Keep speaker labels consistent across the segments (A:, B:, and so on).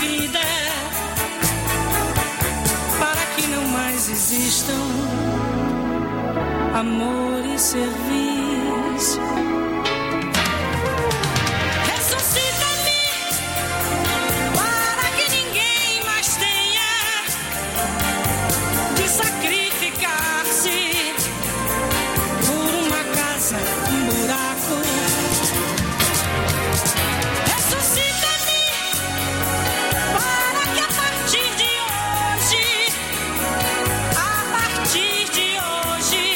A: vida, para que não mais existam amor e serviço. Ressuscita-me para que ninguém mais tenha de sacrificar-se por uma casa, um buraco. Ressuscita-me para que a partir de hoje,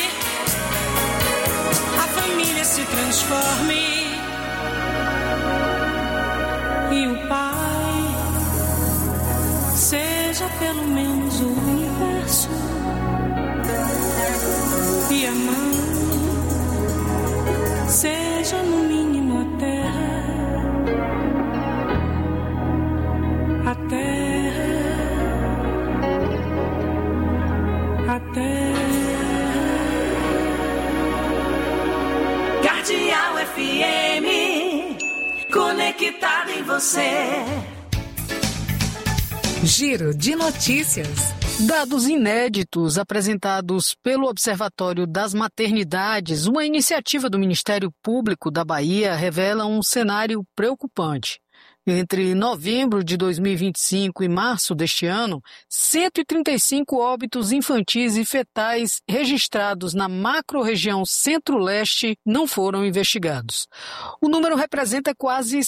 A: a família se transforme e o pai seja pelo menos o universo e a mãe seja no mínimo a terra, a terra, a terra. Cardeal FM, conectado em você.
B: Giro de notícias. Dados inéditos apresentados pelo Observatório das Maternidades, uma iniciativa do Ministério Público da Bahia, revelam um cenário preocupante. Entre novembro de 2025 e março deste ano, 135 óbitos infantis e fetais registrados na macro-região Centro-Leste não foram investigados. O número representa quase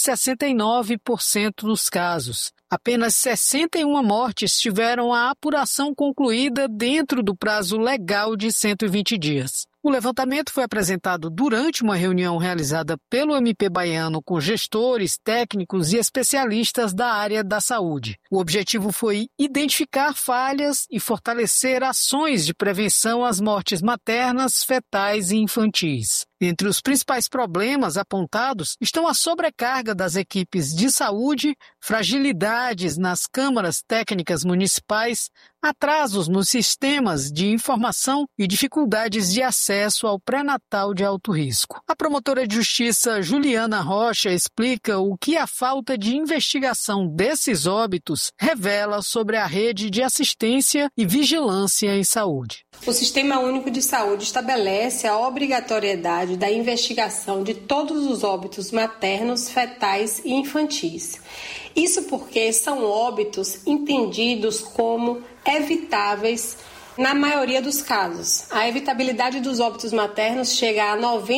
B: 69% dos casos. Apenas 61 mortes tiveram a apuração concluída dentro do prazo legal de 120 dias. O levantamento foi apresentado durante uma reunião realizada pelo MP baiano com gestores, técnicos e especialistas da área da saúde. O objetivo foi identificar falhas e fortalecer ações de prevenção às mortes maternas, fetais e infantis. Entre os principais problemas apontados estão a sobrecarga das equipes de saúde, fragilidades nas câmaras técnicas municipais, atrasos nos sistemas de informação e dificuldades de acesso ao pré-natal de alto risco. A promotora de justiça Juliana Rocha explica o que a falta de investigação desses óbitos revela sobre a rede de assistência e vigilância em saúde.
C: O Sistema Único de Saúde estabelece a obrigatoriedade da investigação de todos os óbitos maternos, fetais e infantis. Isso porque são óbitos entendidos como evitáveis na maioria dos casos. A evitabilidade dos óbitos maternos chega a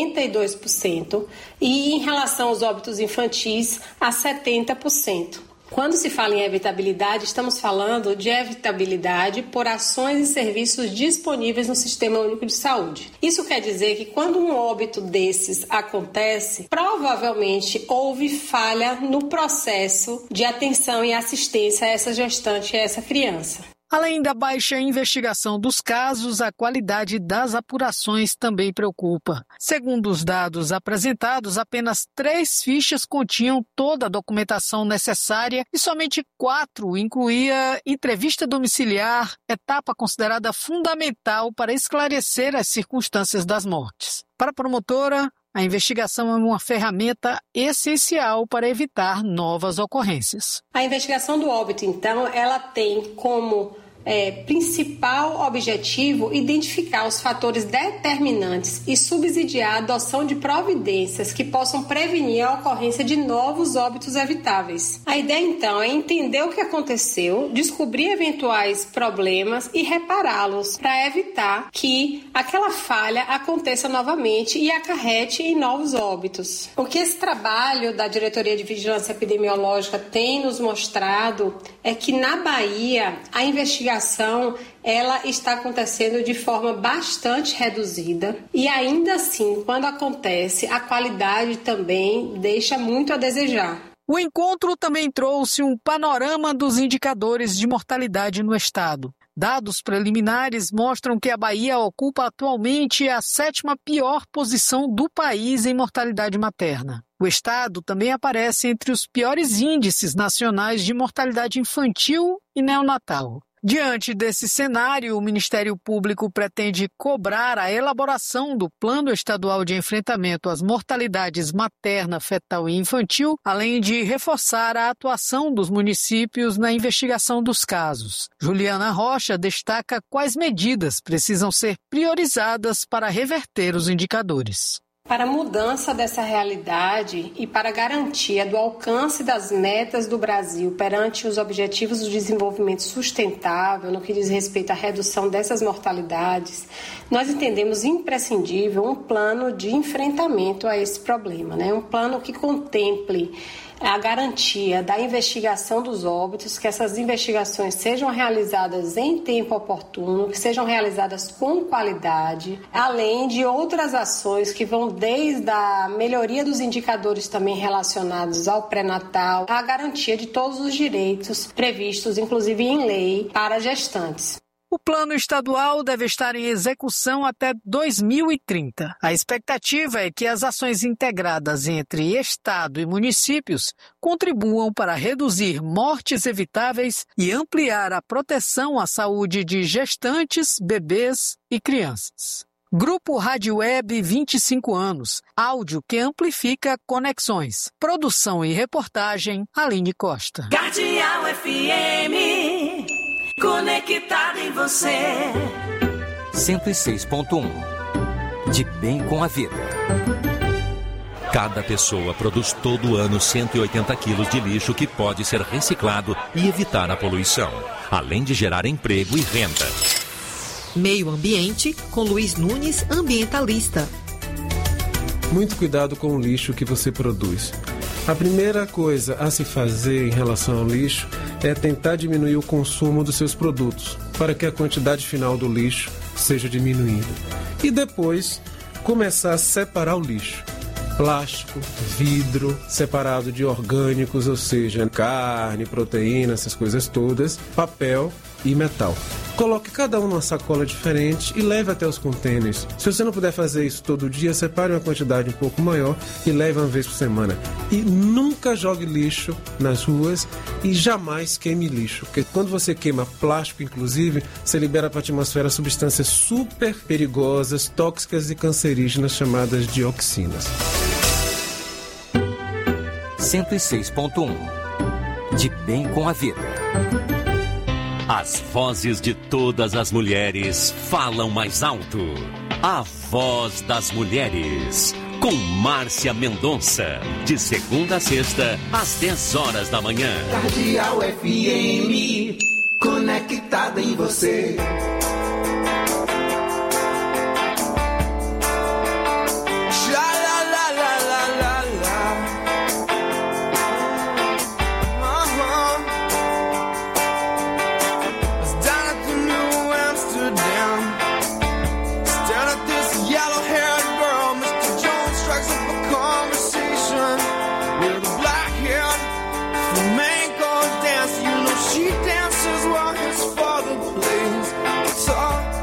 C: 92% e, em relação aos óbitos infantis, a 70%. Quando se fala em evitabilidade, estamos falando de evitabilidade por ações e serviços disponíveis no Sistema Único de Saúde. Isso quer dizer que quando um óbito desses acontece, provavelmente houve falha no processo de atenção e assistência a essa gestante e a essa criança.
B: Além da baixa investigação dos casos, a qualidade das apurações também preocupa. Segundo os dados apresentados, apenas 3 fichas continham toda a documentação necessária e somente 4 incluía entrevista domiciliar, etapa considerada fundamental para esclarecer as circunstâncias das mortes. Para a promotora, a investigação é uma ferramenta essencial para evitar novas ocorrências.
C: A investigação do óbito, então, ela tem como principal objetivo identificar os fatores determinantes e subsidiar a adoção de providências que possam prevenir a ocorrência de novos óbitos evitáveis. A ideia, então, é entender o que aconteceu, descobrir eventuais problemas e repará-los para evitar que aquela falha aconteça novamente e acarrete em novos óbitos. O que esse trabalho da Diretoria de Vigilância Epidemiológica tem nos mostrado é que na Bahia a investigação ela está acontecendo de forma bastante reduzida e ainda assim, quando acontece, a qualidade também deixa muito a desejar.
B: O encontro também trouxe um panorama dos indicadores de mortalidade no estado. Dados preliminares mostram que a Bahia ocupa atualmente a 7ª pior posição do país em mortalidade materna. O estado também aparece entre os piores índices nacionais de mortalidade infantil e neonatal. Diante desse cenário, o Ministério Público pretende cobrar a elaboração do Plano Estadual de Enfrentamento às Mortalidades Materna, Fetal e Infantil, além de reforçar a atuação dos municípios na investigação dos casos. Juliana Rocha destaca quais medidas precisam ser priorizadas para reverter os indicadores.
C: Para a mudança dessa realidade e para a garantia do alcance das metas do Brasil perante os objetivos do desenvolvimento sustentável, no que diz respeito à redução dessas mortalidades, nós entendemos imprescindível um plano de enfrentamento a esse problema, um plano que contemple a garantia da investigação dos óbitos, que essas investigações sejam realizadas em tempo oportuno, que sejam realizadas com qualidade, além de outras ações que vão desde a melhoria dos indicadores também relacionados ao pré-natal, à garantia de todos os direitos previstos, inclusive em lei, para gestantes.
B: O plano estadual deve estar em execução até 2030. A expectativa é que as ações integradas entre Estado e municípios contribuam para reduzir mortes evitáveis e ampliar a proteção à saúde de gestantes, bebês e crianças. Grupo Rádio Web 25 anos, áudio que amplifica conexões. Produção e reportagem, Aline Costa.
A: Cardeal FM. Conectado em você.
D: 106.1. De bem com a vida. Cada pessoa produz todo ano 180 quilos de lixo que pode ser reciclado e evitar a poluição, além de gerar emprego e renda.
E: Meio Ambiente, com Luiz Nunes, ambientalista.
F: Muito cuidado com o lixo que você produz. A primeira coisa a se fazer em relação ao lixo é tentar diminuir o consumo dos seus produtos, para que a quantidade final do lixo seja diminuída. E depois, começar a separar o lixo. Plástico, vidro, separado de orgânicos, ou seja, carne, proteína, essas coisas todas, papel e metal. Coloque cada um numa sacola diferente e leve até os contêineres. Se você não puder fazer isso todo dia, separe uma quantidade um pouco maior e leve uma vez por semana. E nunca jogue lixo nas ruas e jamais queime lixo. Porque quando você queima plástico, inclusive, você libera para a atmosfera substâncias super perigosas, tóxicas e cancerígenas chamadas dioxinas.
D: 106.1. De bem com a vida. As vozes de todas as mulheres falam mais alto. A Voz das Mulheres, com Márcia Mendonça, de segunda a sexta, às 10 horas da manhã.
G: Cardeal FM, conectada em você. She dances while his father plays guitar.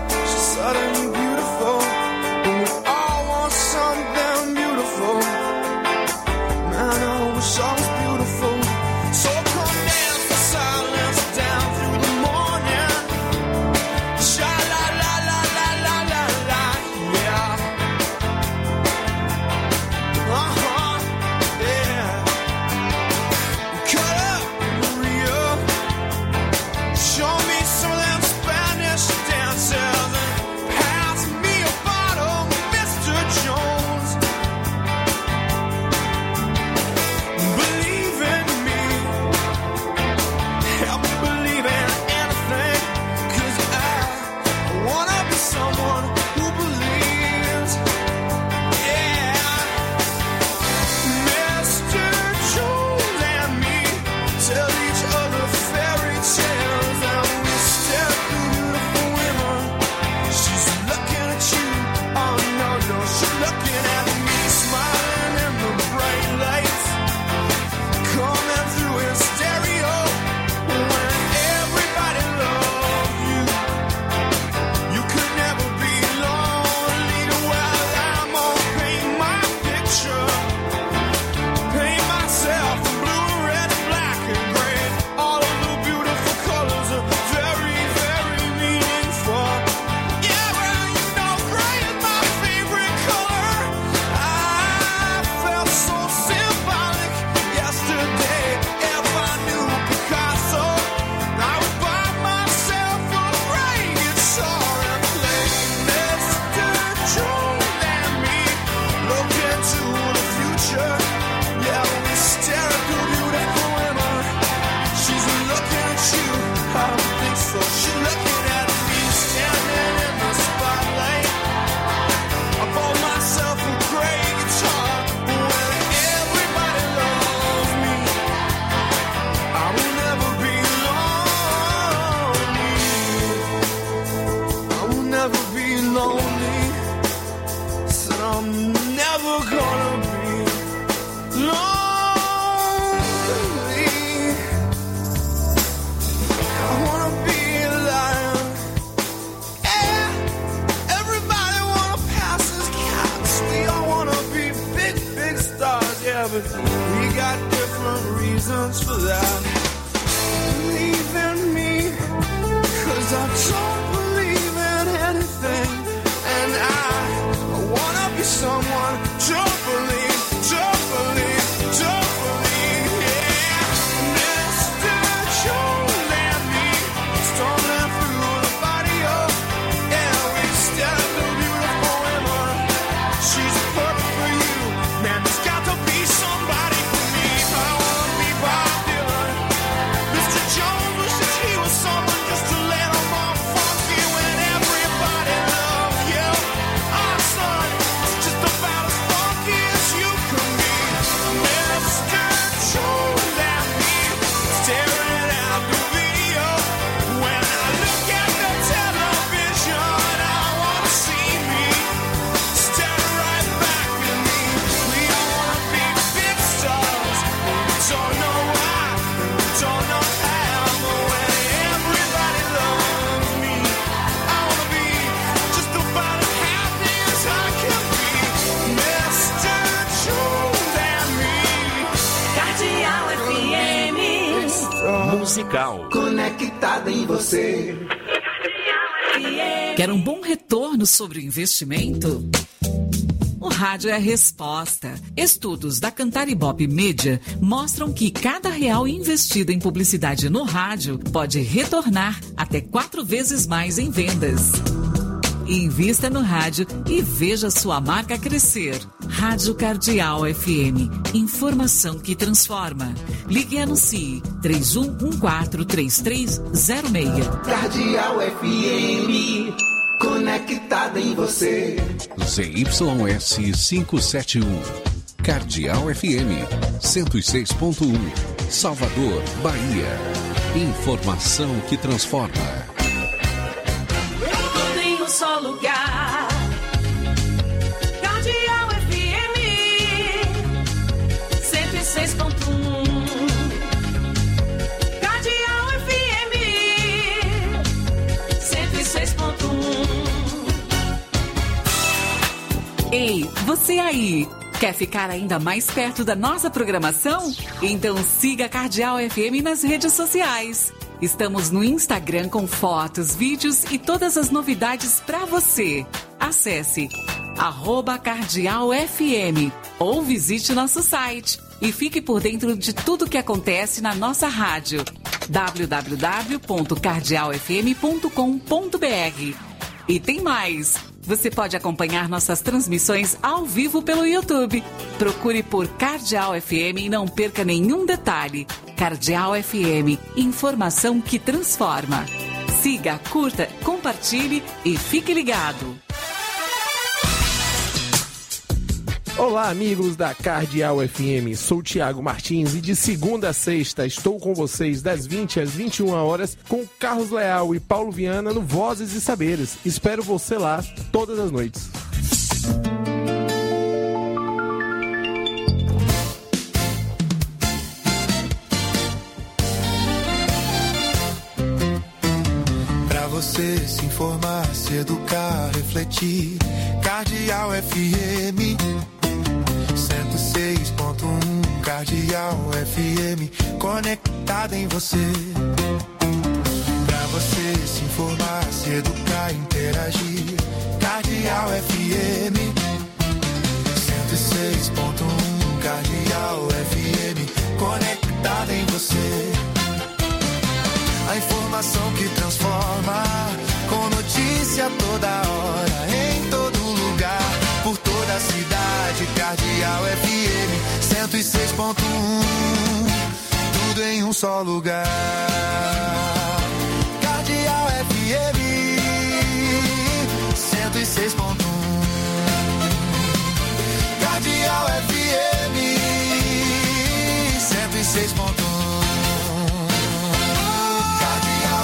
D: Musical.
G: Conectada em você.
H: Quer um bom retorno sobre o investimento? O rádio é a resposta. Estudos da Cantar Ibope Media mostram que cada real investido em publicidade no rádio pode retornar até 4 vezes mais em vendas. Invista no rádio e veja sua marca crescer. Rádio Cardeal FM. Informação que transforma. Ligue e anuncie 31143306.
G: Cardeal FM. Conectada em você.
I: ZYS 571. Cardeal FM 106.1. Salvador, Bahia. Informação que transforma.
A: Tudo em um só lugar. Cardeal FM 106.1. Cardeal FM 106.1.
H: Ei, você aí! Quer ficar ainda mais perto da nossa programação? Então siga a Cardeal FM nas redes sociais. Estamos no Instagram com fotos, vídeos e todas as novidades para você. Acesse @cardealfm ou visite nosso site e fique por dentro de tudo que acontece na nossa rádio. www.cardealfm.com.br. E tem mais! Você pode acompanhar nossas transmissões ao vivo pelo YouTube. Procure por Cardeal FM e não perca nenhum detalhe. Cardeal FM, informação que transforma. Siga, curta, compartilhe e fique ligado.
J: Olá, amigos da Cardeal FM. Sou Tiago Martins e de segunda a sexta estou com vocês das 20 às 21 horas com Carlos Leal e Paulo Viana no Vozes e Saberes. Espero você lá todas as noites.
K: Pra você se informar, se educar, refletir. Cardeal FM 106.1. Cardeal FM, conectada em você. Pra você se informar, se educar, interagir. Cardeal FM 106.1. Cardeal FM, conectada em você. A informação que transforma, com notícia toda hora, em todo lugar, por toda a cidade. Cardeal FM 106.1. Tudo em um só lugar. Cardeal FM 106.1. Cardeal FM 106.1. Cardeal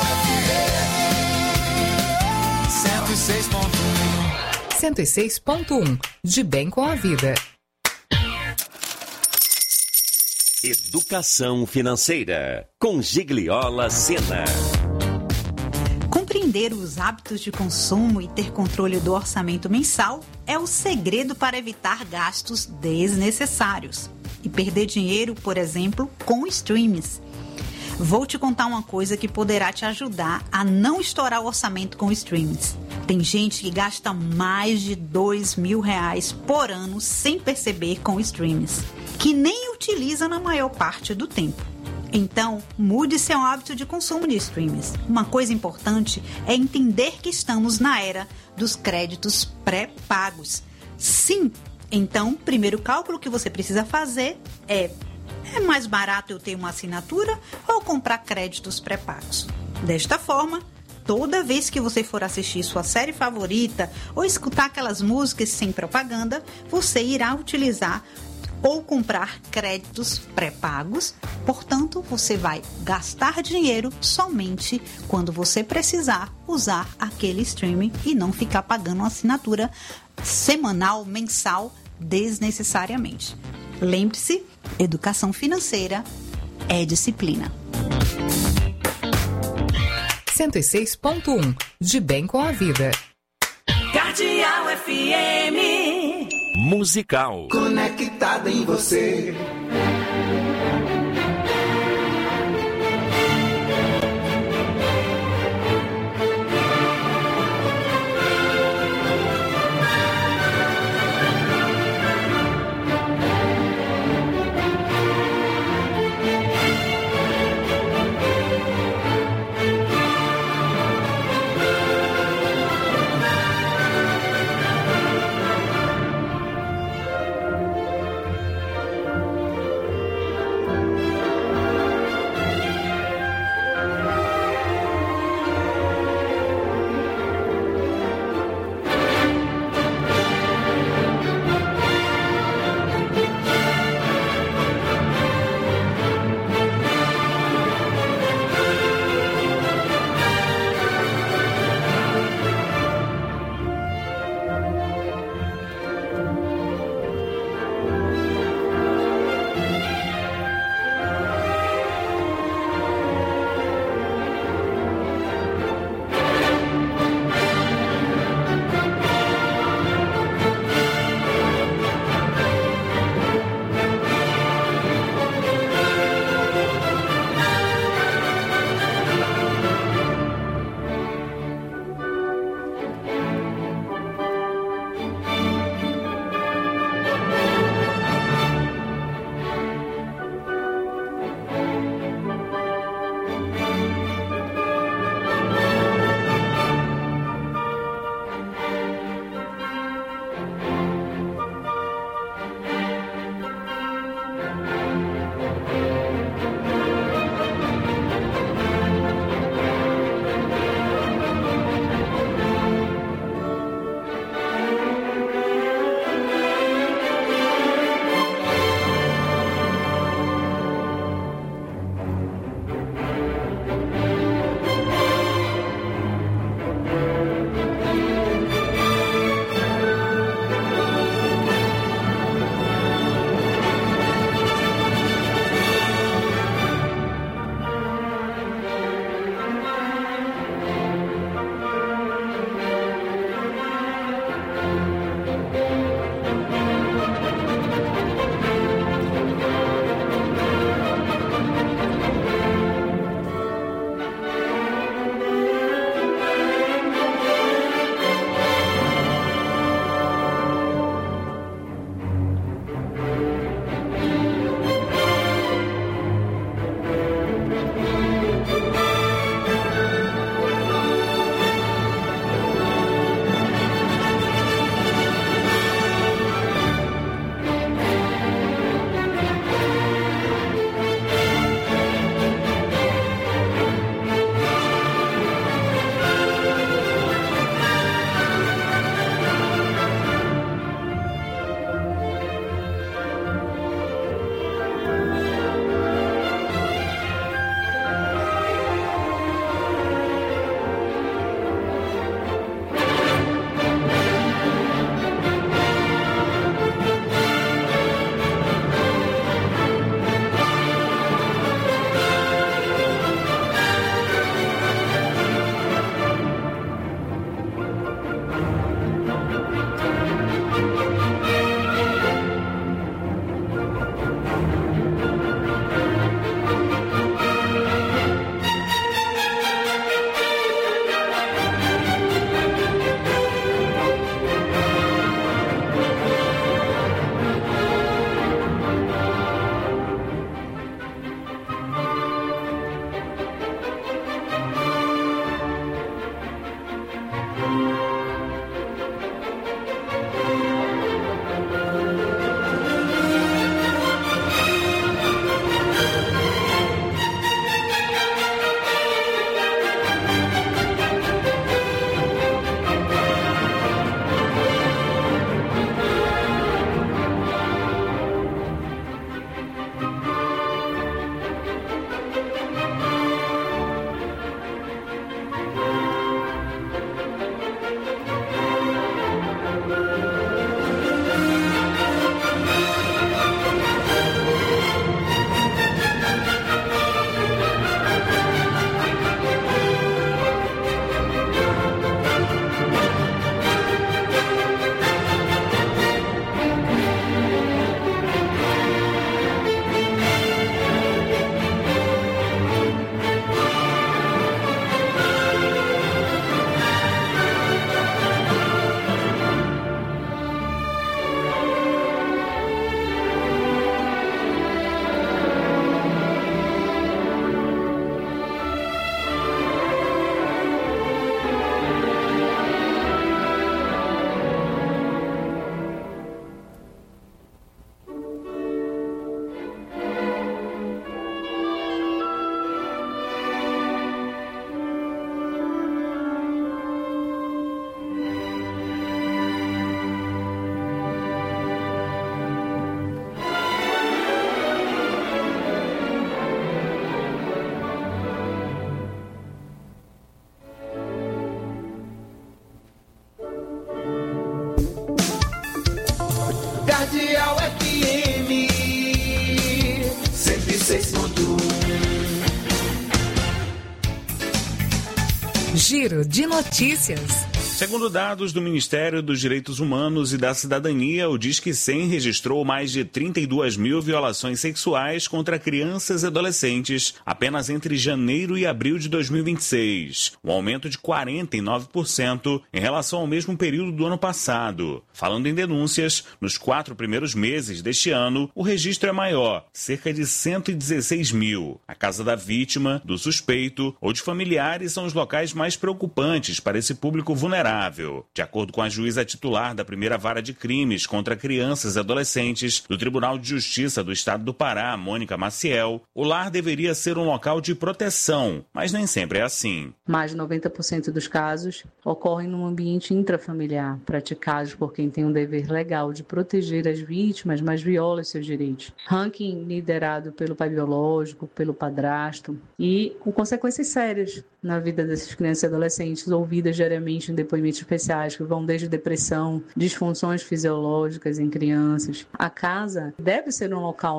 K: FM
E: 106.1. De bem com a vida.
D: Educação financeira, com Gigliola Sena.
L: Compreender os hábitos de consumo e ter controle do orçamento mensal é o segredo para evitar gastos desnecessários e perder dinheiro, por exemplo, com streams. Vou te contar uma coisa que poderá te ajudar a não estourar o orçamento com streams. Tem gente que gasta mais de R$2.000 por ano sem perceber com streams, que nem utiliza na maior parte do tempo. Então, mude seu hábito de consumo de streams. Uma coisa importante é entender que estamos na era dos créditos pré-pagos. Sim, então, o primeiro cálculo que você precisa fazer é mais barato eu ter uma assinatura ou comprar créditos pré-pagos? Desta forma, toda vez que você for assistir sua série favorita ou escutar aquelas músicas sem propaganda, você irá utilizar ou comprar créditos pré-pagos. Portanto, você vai gastar dinheiro somente quando você precisar usar aquele streaming e não ficar pagando uma assinatura semanal, mensal, desnecessariamente. Lembre-se, educação financeira é disciplina.
E: 106.1. De bem com a vida.
A: Cardeal FM.
D: Musical.
G: Conectada em você.
E: Giro de notícias.
M: Segundo dados do Ministério dos Direitos Humanos e da Cidadania, o Disque 100 registrou mais de 32 mil violações sexuais contra crianças e adolescentes apenas entre janeiro e abril de 2026, um aumento de 49% em relação ao mesmo período do ano passado. Falando em denúncias, nos 4 primeiros meses deste ano, o registro é maior, cerca de 116 mil. A casa da vítima, do suspeito ou de familiares são os locais mais preocupantes para esse público vulnerável. De acordo com a juíza titular da primeira vara de crimes contra crianças e adolescentes do Tribunal de Justiça do Estado do Pará, Mônica Maciel, o lar deveria ser um local de proteção, mas nem sempre é assim.
N: Mais de 90% dos casos ocorrem num ambiente intrafamiliar, praticados por quem tem um dever legal de proteger as vítimas, mas viola seus direitos. Ranking liderado pelo pai biológico, pelo padrasto e com consequências sérias na vida dessas crianças e adolescentes, ouvidas diariamente em depoimentos especiais que vão desde depressão, disfunções fisiológicas em crianças. A casa deve ser um local,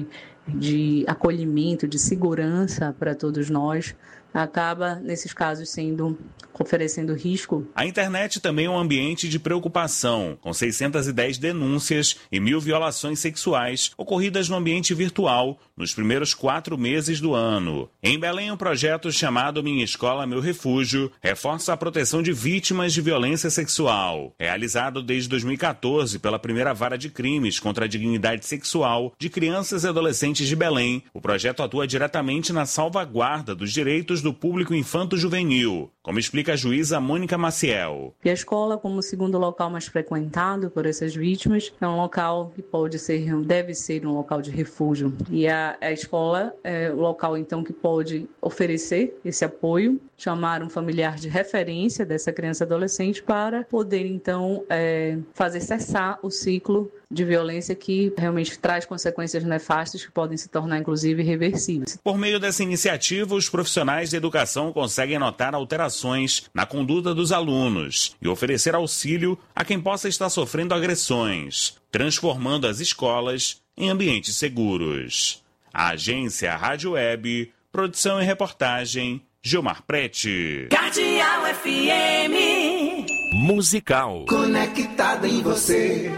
N: de acolhimento, de segurança para todos nós. Acaba, nesses casos, oferecendo risco.
M: A internet também é um ambiente de preocupação, com 610 denúncias e 1.000 violações sexuais ocorridas no ambiente virtual nos primeiros 4 meses do ano. Em Belém, um projeto chamado Minha Escola, Meu Refúgio reforça a proteção de vítimas de violência sexual. Realizado desde 2014 pela primeira vara de crimes contra a dignidade sexual de crianças e adolescentes de Belém, o projeto atua diretamente na salvaguarda dos direitos do público infanto-juvenil, como explica a juíza Mônica Maciel.
N: E a escola, como o segundo local mais frequentado por essas vítimas, é um local que deve ser um local de refúgio. E a escola é o local, então, que pode oferecer esse apoio, chamar um familiar de referência dessa criança e adolescente para poder, então, fazer cessar o ciclo de violência que realmente traz consequências nefastas que podem se tornar, inclusive, irreversíveis.
M: Por meio dessa iniciativa, os profissionais de educação conseguem notar alterações na conduta dos alunos e oferecer auxílio a quem possa estar sofrendo agressões, transformando as escolas em ambientes seguros. A agência Rádio Web, produção e reportagem, Gilmar Prete.
A: Cardeal FM.
D: Musical.
G: Conectada em você.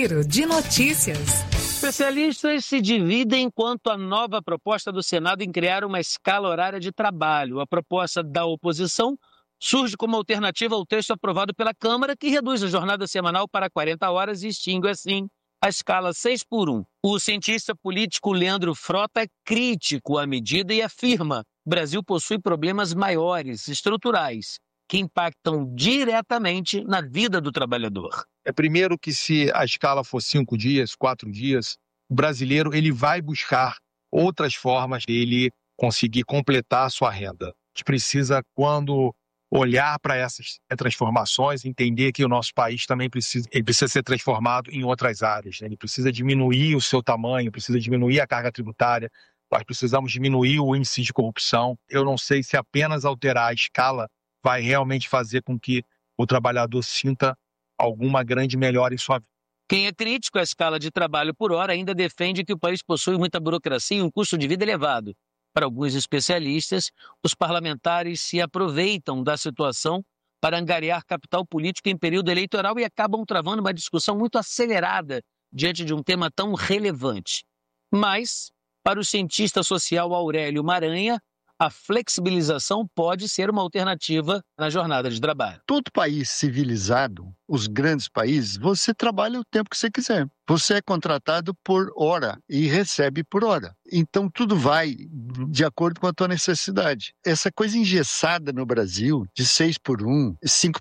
E: Giro de notícias.
O: Especialistas se dividem quanto à nova proposta do Senado em criar uma escala horária de trabalho. A proposta da oposição surge como alternativa ao texto aprovado pela Câmara, que reduz a jornada semanal para 40 horas e extingue, assim, a escala 6x1. O cientista político Leandro Frota é crítico à medida e afirma: o Brasil possui problemas maiores, estruturais, que impactam diretamente na vida do trabalhador.
P: Primeiro que se a escala for 5 dias, 4 dias, o brasileiro ele vai buscar outras formas de ele conseguir completar a sua renda. A gente precisa, quando olhar para essas transformações, entender que o nosso país também precisa ser transformado em outras áreas, né? Ele precisa diminuir o seu tamanho, precisa diminuir a carga tributária, nós precisamos diminuir o índice de corrupção. Eu não sei se apenas alterar a escala vai realmente fazer com que o trabalhador sinta alguma grande melhora em sua vida.
O: Quem é crítico à escala de trabalho por hora ainda defende que o país possui muita burocracia e um custo de vida elevado. Para alguns especialistas, os parlamentares se aproveitam da situação para angariar capital político em período eleitoral e acabam travando uma discussão muito acelerada diante de um tema tão relevante. Mas, para o cientista social Aurélio Maranha, a flexibilização pode ser uma alternativa na jornada de trabalho.
Q: Todo país civilizado, os grandes países, você trabalha o tempo que você quiser. Você é contratado por hora e recebe por hora. Então, tudo vai de acordo com a tua necessidade. Essa coisa engessada no Brasil, de 6x1,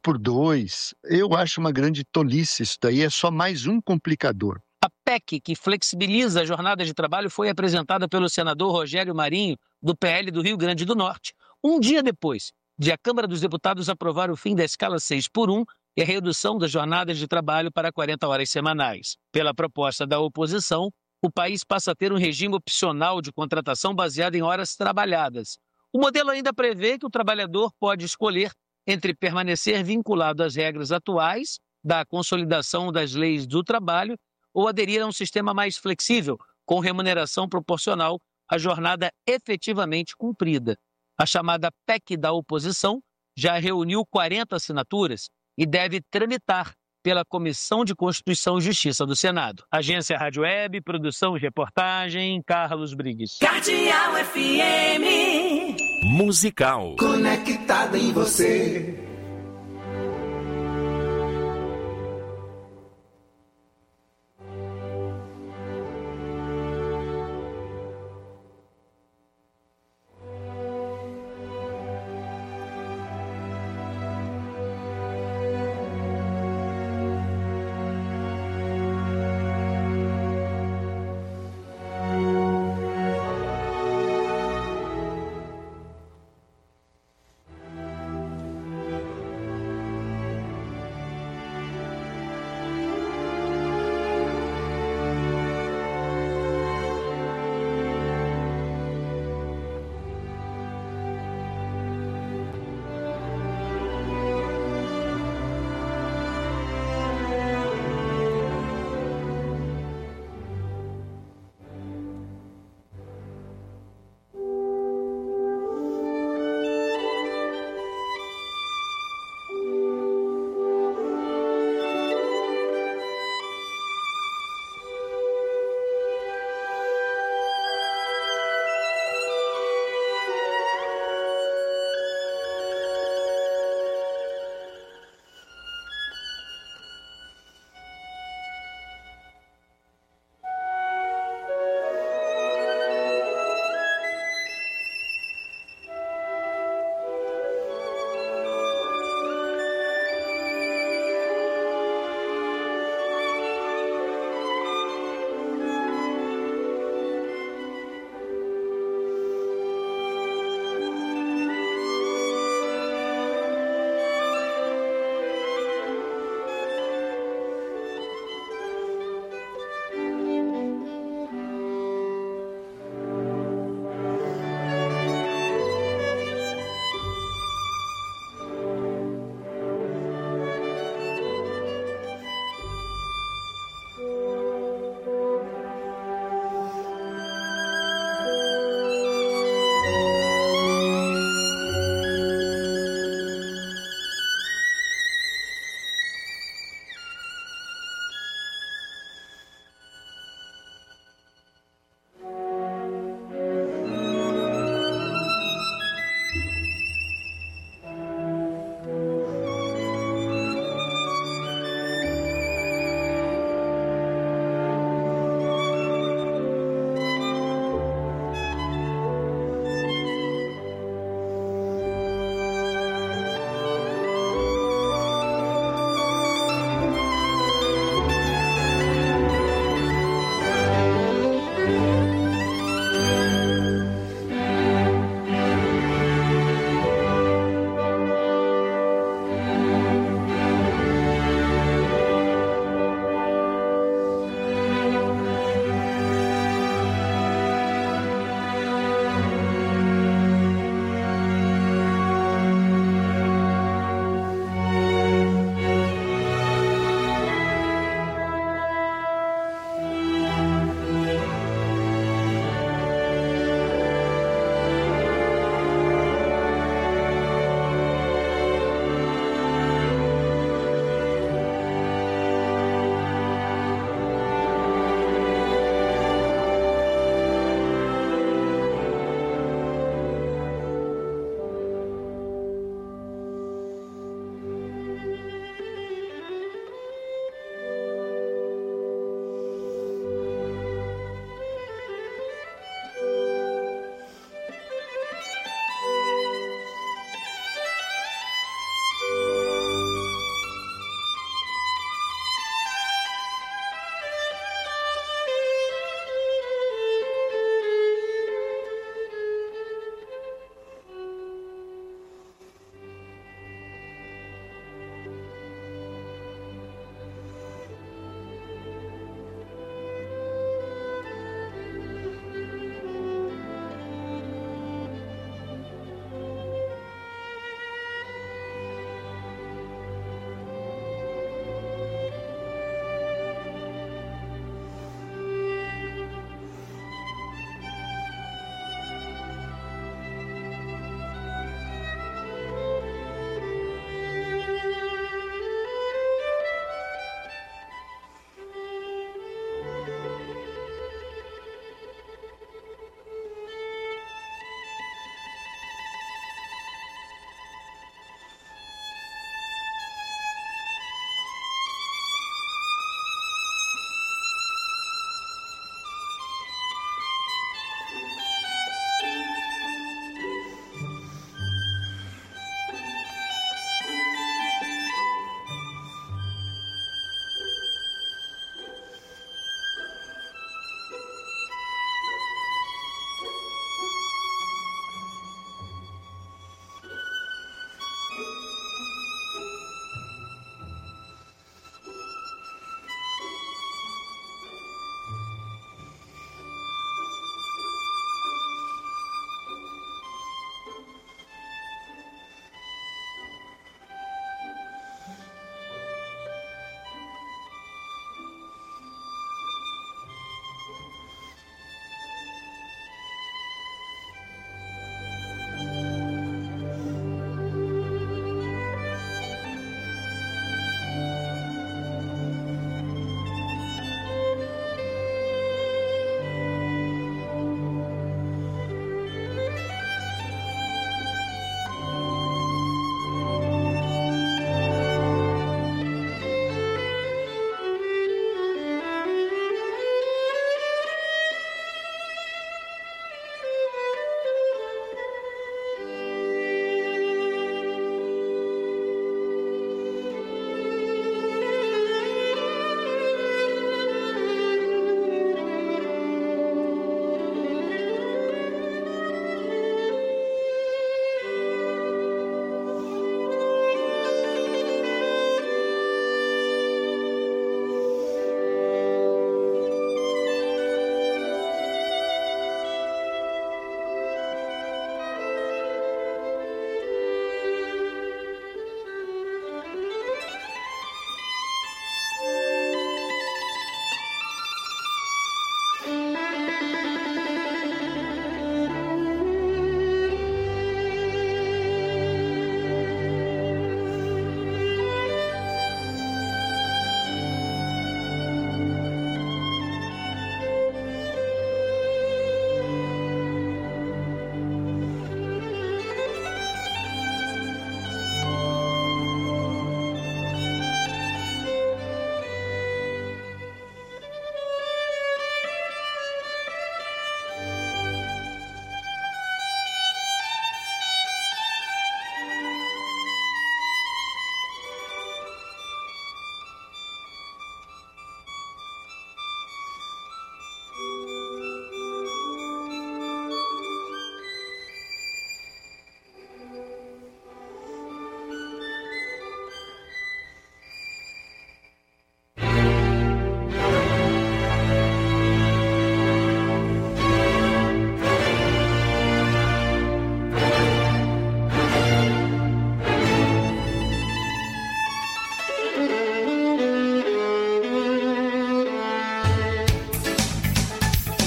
Q: 5x2, eu acho uma grande tolice. Isso daí é só mais um complicador.
O: A PEC, que flexibiliza a jornada de trabalho, foi apresentada pelo senador Rogério Marinho, do PL do Rio Grande do Norte, um dia depois de a Câmara dos Deputados aprovar o fim da escala 6x1 e a redução das jornadas de trabalho para 40 horas semanais. Pela proposta da oposição, o país passa a ter um regime opcional de contratação baseado em horas trabalhadas. O modelo ainda prevê que o trabalhador pode escolher entre permanecer vinculado às regras atuais da consolidação das leis do trabalho ou aderir a um sistema mais flexível, com remuneração proporcional à jornada efetivamente cumprida. A chamada PEC da oposição já reuniu 40 assinaturas e deve tramitar pela Comissão de Constituição e Justiça do Senado. Agência Rádio Web, produção e reportagem, Carlos Brigues.
A: Cardeal FM.
D: Musical.
G: Conectada em você.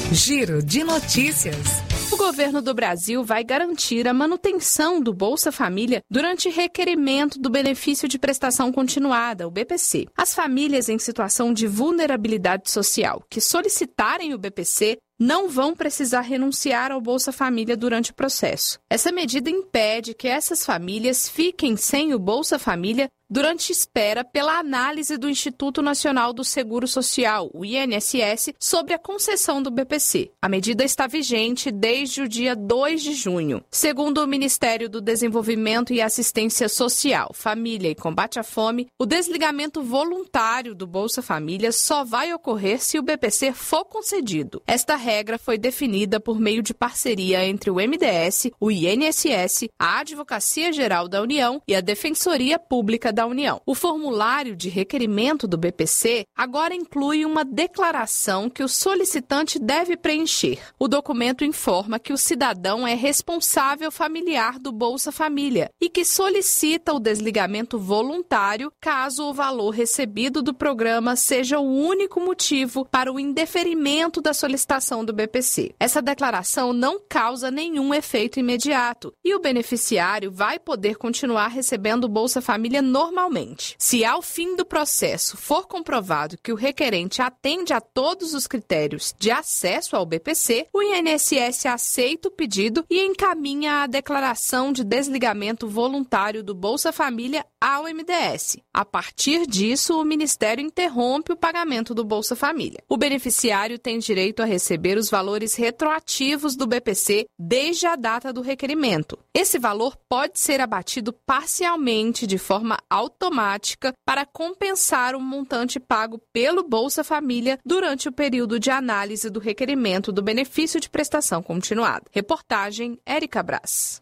E: Giro de notícias.
R: O governo do Brasil vai garantir a manutenção do Bolsa Família durante requerimento do benefício de prestação continuada, o BPC. As famílias em situação de vulnerabilidade social que solicitarem o BPC não vão precisar renunciar ao Bolsa Família durante o processo. Essa medida impede que essas famílias fiquem sem o Bolsa Família durante espera pela análise do Instituto Nacional do Seguro Social, o INSS, sobre a concessão do BPC. A medida está vigente desde o dia 2 de junho. Segundo o Ministério do Desenvolvimento e Assistência Social, Família e Combate à Fome, o desligamento voluntário do Bolsa Família só vai ocorrer se o BPC for concedido. Esta regra foi definida por meio de parceria entre o MDS, o INSS, a Advocacia Geral da União e a Defensoria Pública da União. O formulário de requerimento do BPC agora inclui uma declaração que o solicitante deve preencher. O documento informa que o cidadão é responsável familiar do Bolsa Família e que solicita o desligamento voluntário caso o valor recebido do programa seja o único motivo para o indeferimento da solicitação do BPC. Essa declaração não causa nenhum efeito imediato e o beneficiário vai poder continuar recebendo o Bolsa Família normalmente. Se ao fim do processo for comprovado que o requerente atende a todos os critérios de acesso ao BPC, o INSS aceita o pedido e encaminha a declaração de desligamento voluntário do Bolsa Família ao MDS. A partir disso, o Ministério interrompe o pagamento do Bolsa Família. O beneficiário tem direito a receber os valores retroativos do BPC desde a data do requerimento. Esse valor pode ser abatido parcialmente de forma automática para compensar o montante pago pelo Bolsa Família durante o período de análise do requerimento do benefício de prestação continuada. Reportagem Érica Brás.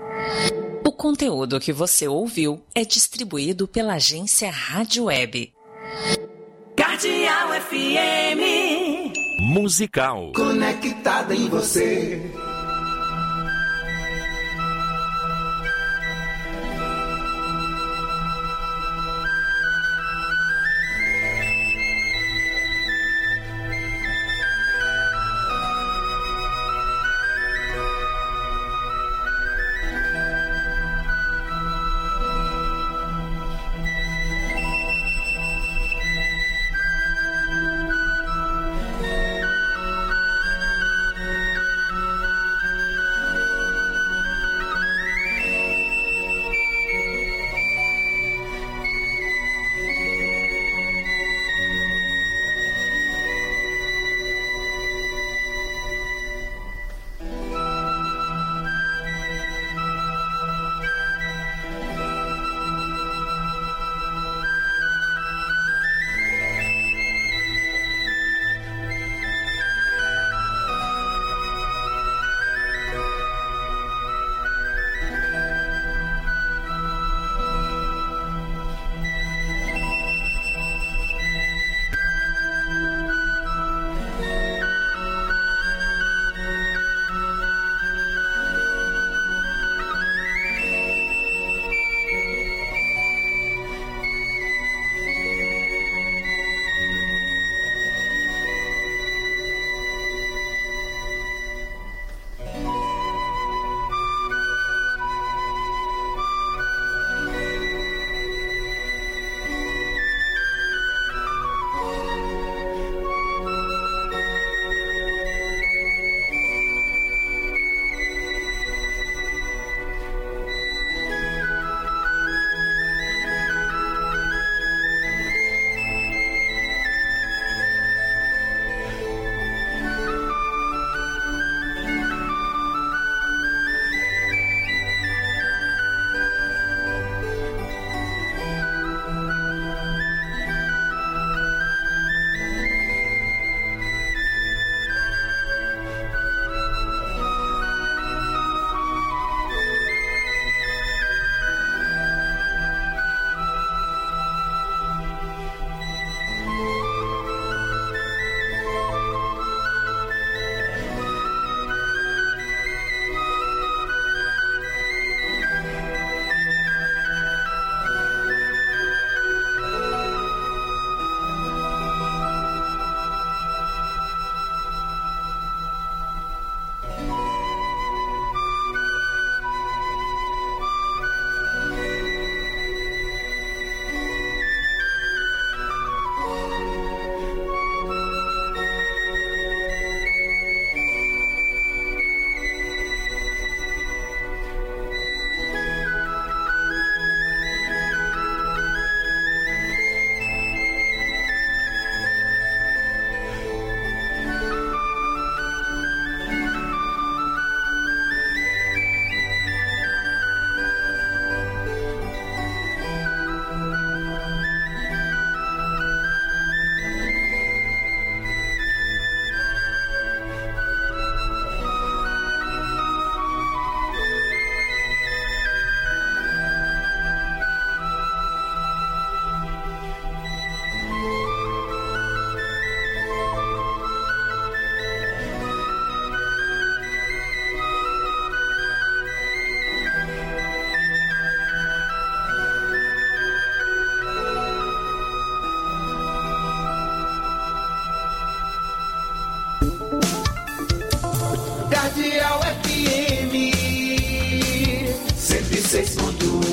S: O conteúdo que você ouviu é distribuído pela agência Rádio Web.
A: Cardeal FM.
D: Musical.
G: Conectada em você. Cardeal FM 106.1.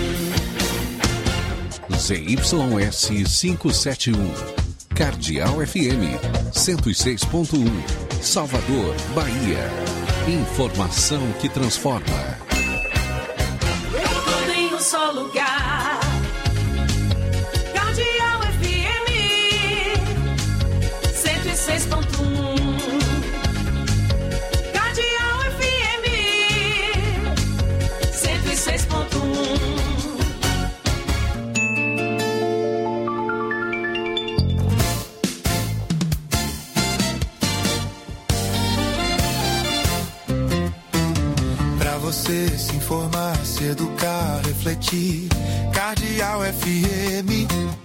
I: ZYS 571. Cardeal FM 106.1. Salvador, Bahia. Informação que transforma.
A: Tudo em um só lugar. Cardeal FM 106.1. Cardeal FM 106.1.
K: Você se informar, se educar, refletir. Cardeal FM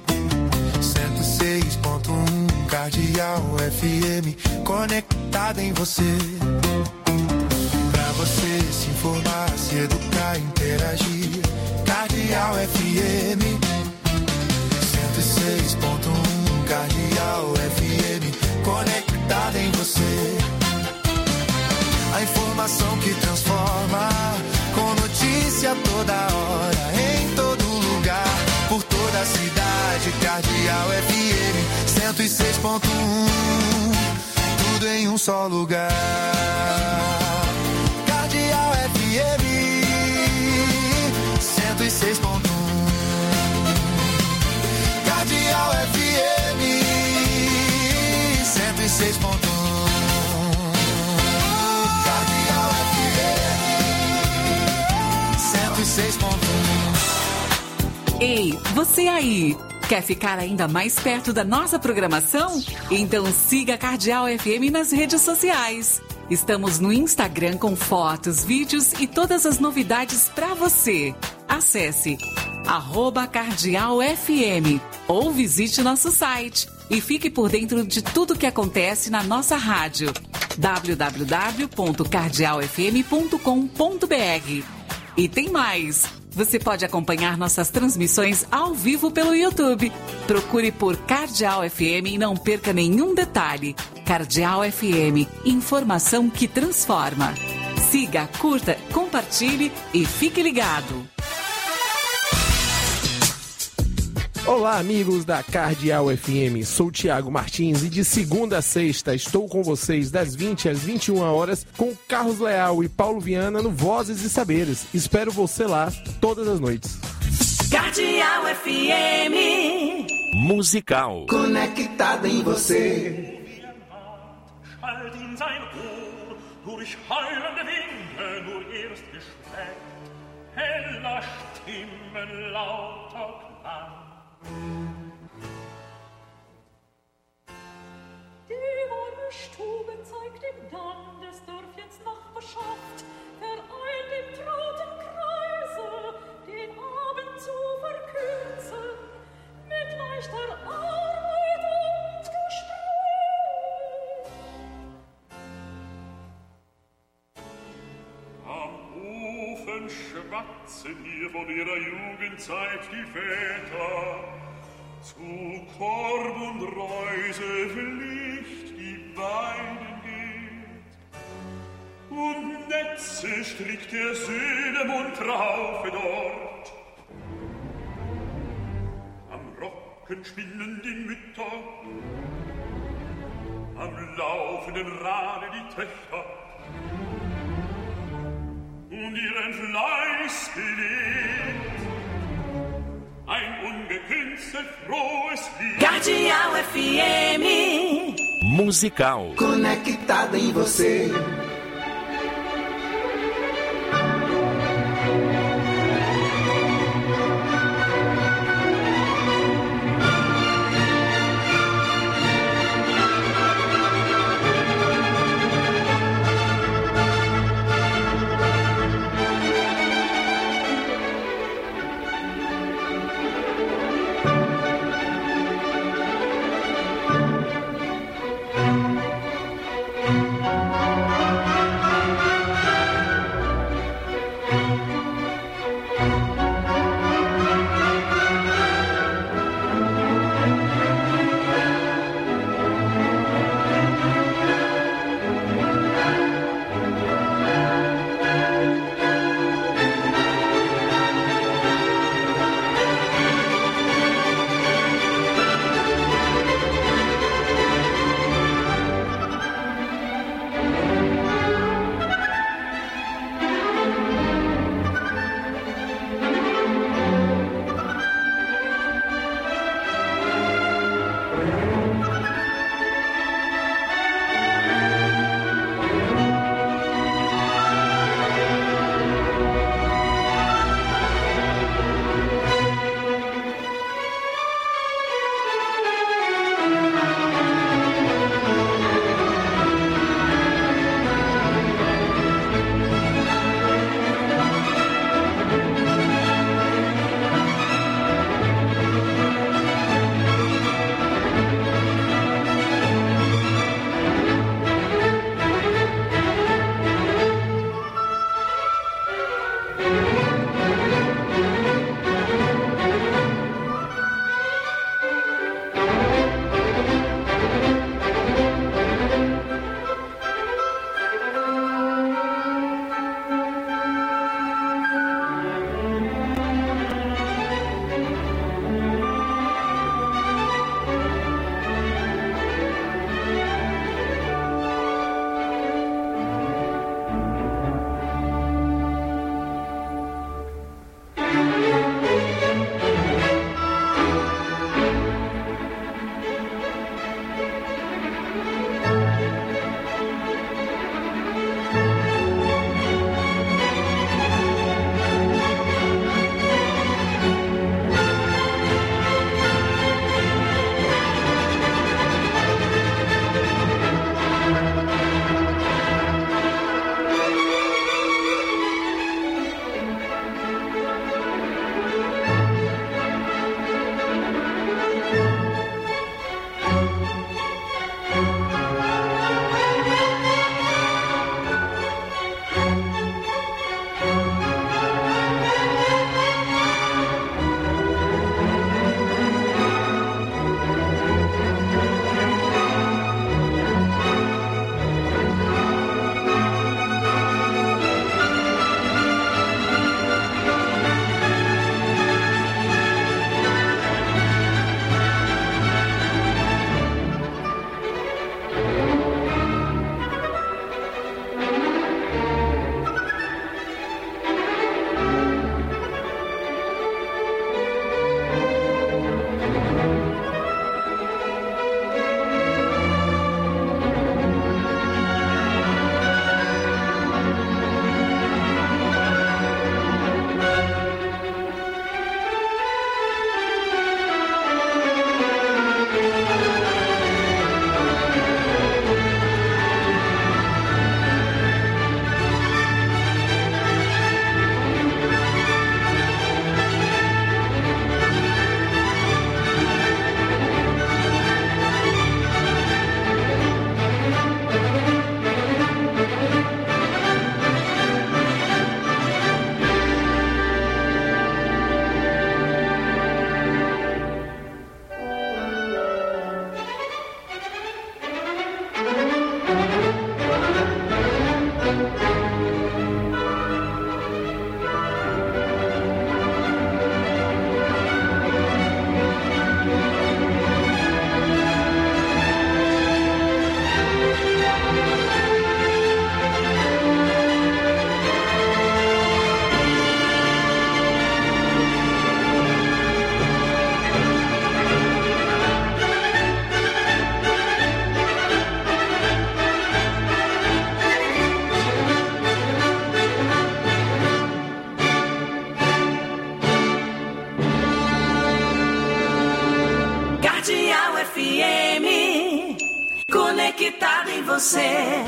K: 106.1. Cardeal FM conectada em você. Pra você se informar, se educar, interagir. Cardeal FM 106.1. Cardeal FM conectada em você. A informação que transforma, com notícia toda hora, em todo lugar, por toda a cidade. Cardeal FM 106.1, tudo em um só lugar. Cardeal FM 106.1. Cardeal FM 106.1.
H: Ei, você aí! Quer ficar ainda mais perto da nossa programação? Então siga a Cardeal FM nas redes sociais. Estamos no Instagram com fotos, vídeos e todas as novidades para você. Acesse @CardealFM ou visite nosso site e fique por dentro de tudo que acontece na nossa rádio. www.cardealfm.com.br. E tem mais! Você pode acompanhar nossas transmissões ao vivo pelo YouTube. Procure por Cardeal FM e não perca nenhum detalhe. Cardeal FM, informação que transforma. Siga, curta, compartilhe e fique ligado.
J: Olá, amigos da Cardeal FM, sou Tiago Martins e de segunda a sexta estou com vocês das 20 às 21 horas com Carlos Leal e Paulo Viana no Vozes e Saberes. Espero você lá todas as noites.
A: Cardeal FM
D: Musical.
G: Conectada em você.
T: Durch heulende Winde nur erst geschmeckt, heller Stimmen lauter Klang. Die warme Stube zeigt im Gang des Dörfchens Nachbarschaft, vereint im trauten Kreise, den Abend zu verkürzen, mit leichter Arbeit und Gespräch. Am Ofen schwatzen hier von ihrer Jugendzeit die Väter, zu Korb und Reuse Pflicht die beiden geht. Und Netze strickt der Söhne munter Haufe dort. Am Rocken spinnen die Mütter, am laufenden Rade die Töchter. Und ihren Fleiß belegt ein ungekünstelt frohes Lied.
A: Cardeal FM
D: Musical.
G: Conectada em você.
A: conectado em você.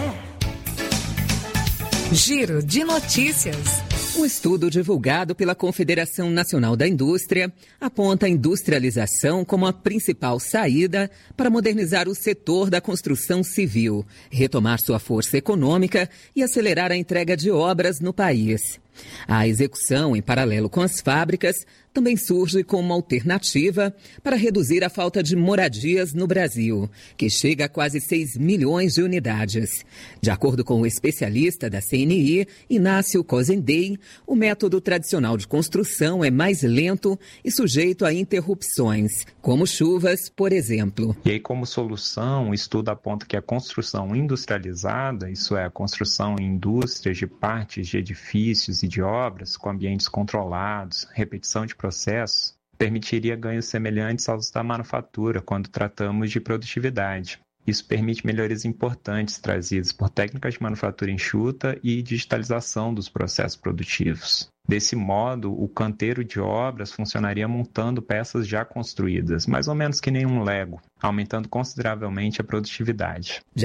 E: Giro de notícias.
U: Um estudo divulgado pela Confederação Nacional da Indústria aponta a industrialização como a principal saída para modernizar o setor da construção civil, retomar sua força econômica e acelerar a entrega de obras no país. A execução, em paralelo com as fábricas, também surge como uma alternativa para reduzir a falta de moradias no Brasil, que chega a quase 6 milhões de unidades. De acordo com o especialista da CNI, Inácio Cozendey, o método tradicional de construção é mais lento e sujeito a interrupções, como chuvas, por exemplo.
V: E aí, como solução, o estudo aponta que a construção industrializada, isso é, a construção em indústrias de partes de edifícios e de obras com ambientes controlados, repetição de processos, permitiria ganhos semelhantes aos da manufatura quando tratamos de produtividade. Isso permite melhorias importantes trazidas por técnicas de manufatura enxuta e digitalização dos processos produtivos. Desse modo, o canteiro de obras funcionaria montando peças já construídas, mais ou menos que nem um Lego, aumentando consideravelmente a produtividade.